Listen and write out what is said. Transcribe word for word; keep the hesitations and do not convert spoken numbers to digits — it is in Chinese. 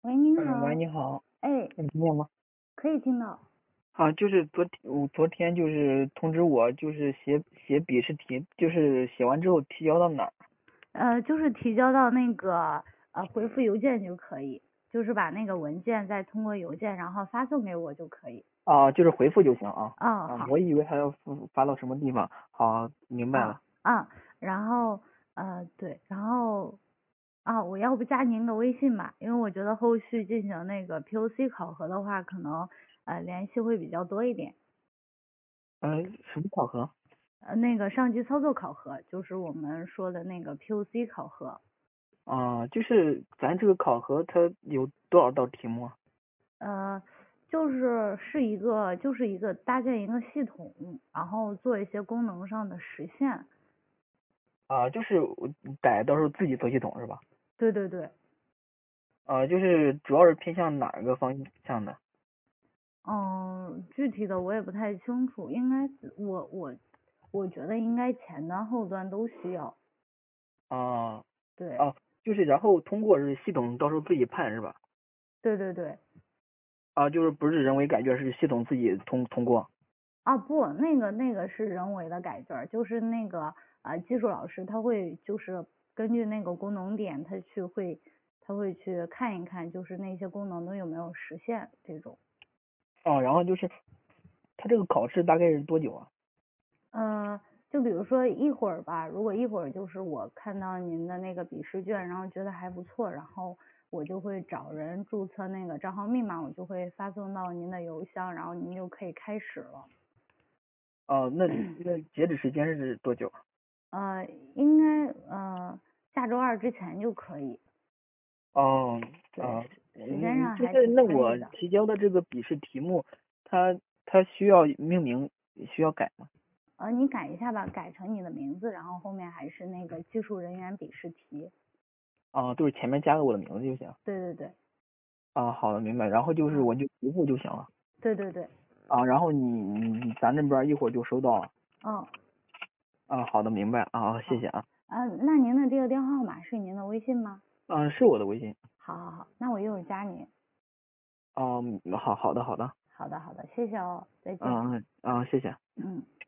喂，您嗯，喂， 好。 你好， 哎， 能听见吗？ 可以听到。 啊，就是昨天，我昨天就是通知我，就是写写笔试题，就是写完之后提交到哪儿？ 呃，就是提交到那个呃回复邮件就可以，就是把那个文件再通过邮件然后发送给我就可以。 啊，就是回复就行啊。 哦， 啊， 好。 我以为还要发发到什么地方。好，明白啊了。 啊，然后呃对，然后啊，我要不加您的微信吧，因为我觉得后续进行那个 P O C 考核的话，可能呃联系会比较多一点。 嗯，什么考核？ 呃，那个上机操作考核就是我们说的那个 P O C 考核。 啊，就是咱这个考核它有多少道题目啊？ 呃，就是是一个就是一个搭建一个系统，然后做一些功能上的实现。 啊，就是我得到时候自己做系统是吧？ 对对对。 啊，就是主要是偏向哪个方向的？ 嗯，具体的我也不太清楚，应该我我我觉得应该前端后端都需要。 啊， 对啊，就是然后通过是系统到时候自己判是吧？ 对对对。 啊，就是不是人为改卷，是系统自己通通过。 啊不，那个那个是人为的改卷儿，就是那个呃技术老师他会就是根据那个功能点，他去会他会去看一看，就是那些功能都有没有实现这种。 哦，然后就是他这个考试大概是多久啊？ 呃，就比如说一会儿吧，如果一会儿就是我看到您的那个笔试卷，然后觉得还不错，然后我就会找人注册那个账号密码，我就会发送到您的邮箱，然后您就可以开始了。 哦，那那截止时间是多久啊？ 呃，应该呃下周二之前就可以。 哦， 对， 啊， 时间嗯，就上还挺是那我宽裕的。 提交的这个笔试题目，它它需要命名，需要改吗？ 呃，你改一下吧，改成你的名字，然后后面还是那个技术人员笔试题。 啊，就是前面加个我的名字就行。 对对对。 啊，好的，明白。然后就是啊， 我就回复就行了。 对对对。 啊，然后你你咱这边一会儿就收到了。 嗯， 啊，好的，明白。啊，谢好。 谢啊。 呃，那您的这个电话号码是您的微信吗？ 嗯，是我的微信。 好好好，那我一会儿加您。 哦，好好的好的。 好的好的，谢谢哦，再见。 嗯嗯嗯，谢谢。 嗯。